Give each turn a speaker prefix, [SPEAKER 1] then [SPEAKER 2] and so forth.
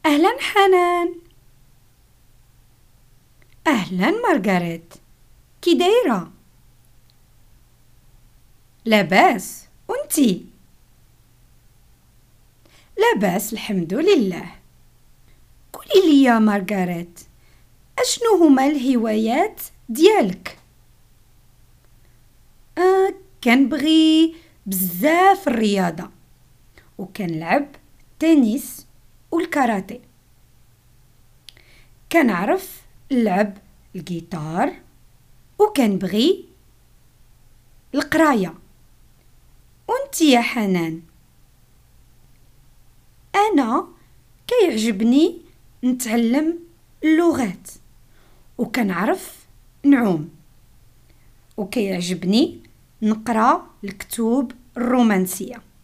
[SPEAKER 1] أهلا حنان. أهلا مارغريت، كي دايرة؟ لاباس وانتي؟ لاباس الحمد لله. قولي لي يا مارغريت، أشنو هما الهوايات ديالك؟ كنبغي بزاف الرياضة، وكنلعب التنس والكاراتيه. كنعرف نلعب الجيتار، وكنبغي القراية. وانتي يا حنان؟ أنا كيعجبني نتعلم اللغات، وكنعرف نعوم، وكيعجبني نقرأ الكتب الرومانسية.